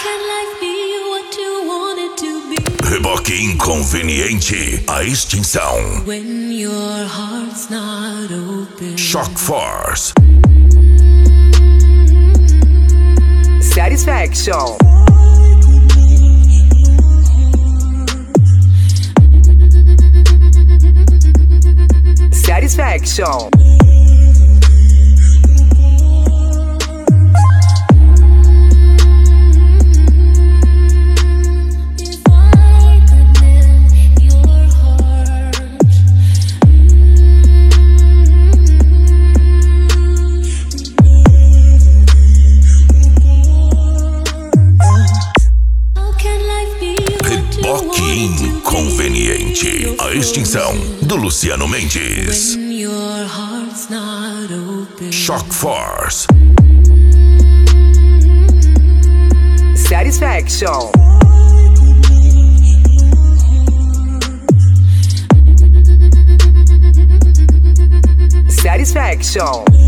Reboque inconveniente, a extinção. Shock Force. Satisfaction. Satisfaction. Reboque inconveniente, a extinção do Luciano Mendes. Shock Force. Satisfaction. Satisfaction.